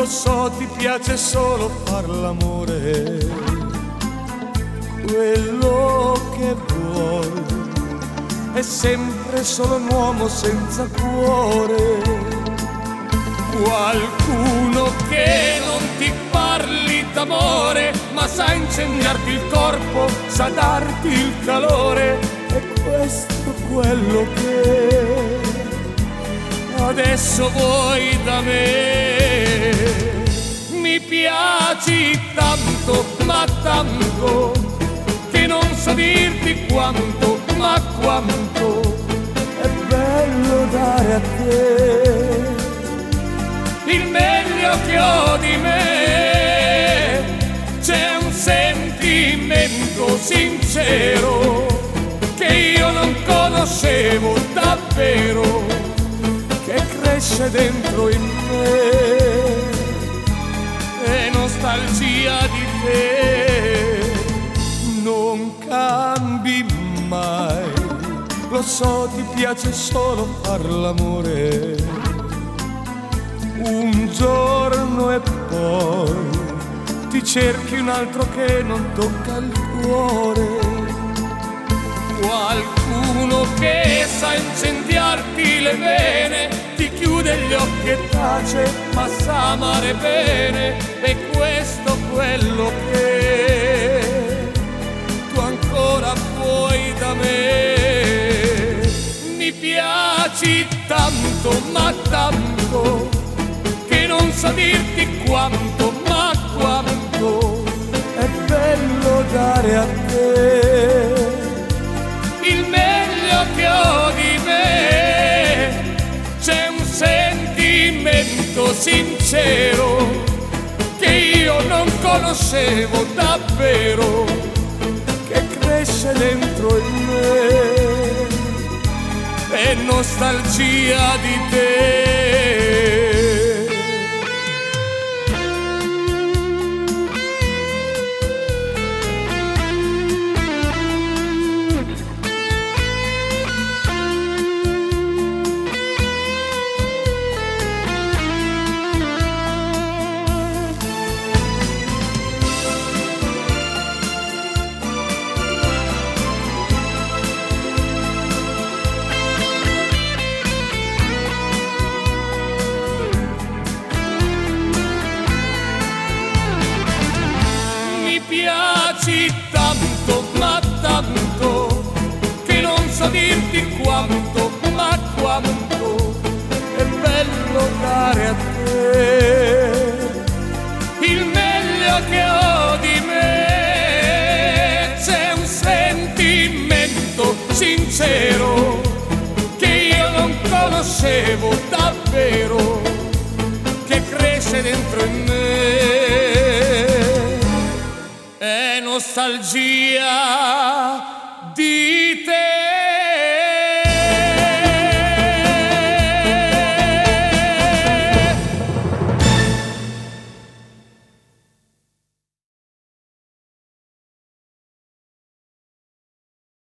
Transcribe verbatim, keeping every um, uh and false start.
so, ti piace solo far l'amore, quello che vuoi è sempre solo un uomo senza cuore. Qualcuno che non ti parli d'amore, ma sa incendiarti il corpo, sa darti il calore. E questo è quello che adesso vuoi da me. Mi piaci tanto, ma tanto, che non so dirti quanto, ma quanto è bello dare a te il meglio che ho di me. C'è un sentimento sincero che io non conoscevo davvero, che cresce dentro in me, e nostalgia di te. Non cambi mai, lo so, ti piace solo far l'amore, un giorno e poi ti cerchi un altro che non tocca il cuore. Qualcuno che sa incendiarti le vene, ti chiude gli occhi e tace, ma sa amare bene. E questo è quello che tu ancora vuoi da me. Mi piaci tanto, ma tanto, che non so dirti quanto, ma quanto è bello dare a te il meglio che ho di me. C'è un sentimento sincero che io non conoscevo davvero, che cresce dentro in me, è nostalgia di te. Mi piaci tanto, ma tanto, che non so dirti quanto, ma quanto è bello dare a te il meglio che ho di me. C'è un sentimento sincero che io non conoscevo davvero, che cresce dentro in me, è nostalgia di te.